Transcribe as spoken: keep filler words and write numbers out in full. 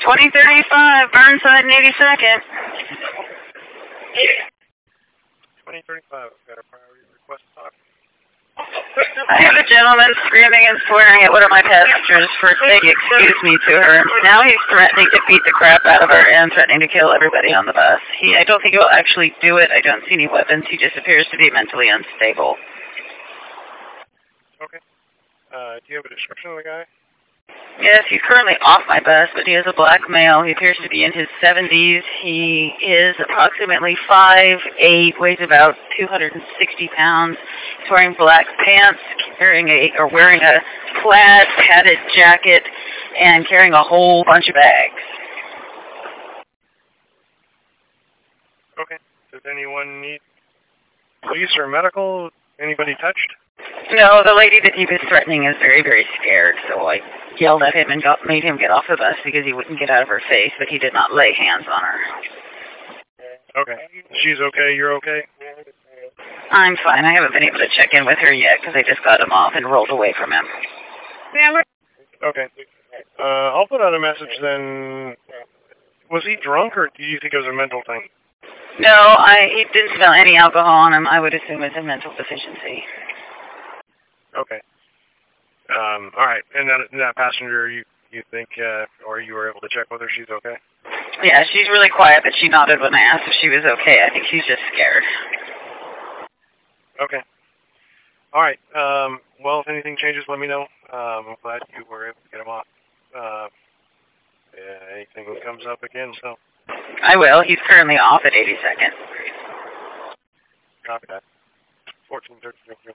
twenty thirty-five, Burnside and eighty-second. twenty thirty-five, got a priority request to talk. I have a gentleman screaming and swearing at one of my passengers for saying excuse me to her. Now he's threatening to beat the crap out of her and threatening to kill everybody on the bus. He, I don't think he'll actually do it. I don't see any weapons. He just appears to be mentally unstable. Okay. Uh, do you have a description of the guy? Yes, he's currently off my bus, but he is a black male. He appears to be in his seventies. He is approximately five eight, weighs about two hundred sixty pounds. He's wearing black pants, carrying a or wearing a plaid padded jacket, and carrying a whole bunch of bags. Okay. Does anyone need police or medical? Anybody touched? No, the lady that he was threatening is very, very scared, so I yelled at him and got, made him get off the bus because he wouldn't get out of her face, but he did not lay hands on her. Okay. She's okay, you're okay? I'm fine. I haven't been able to check in with her yet because I just got him off and rolled away from him. Okay. Uh, I'll put out a message then. Was he drunk or do you think it was a mental thing? No, I he didn't smell any alcohol on him. I would assume it's a mental deficiency. Okay. Um, all right. And that, that passenger, you you think, uh, or you were able to check with her, she's okay? Yeah, she's really quiet, but she nodded when I asked if she was okay. I think she's just scared. Okay. All right. Um, well, if anything changes, let me know. Um, I'm glad you were able to get him off. Uh, yeah, anything comes up again, so. I will. He's currently off at eighty-second. Copy that. fourteen thirty-three.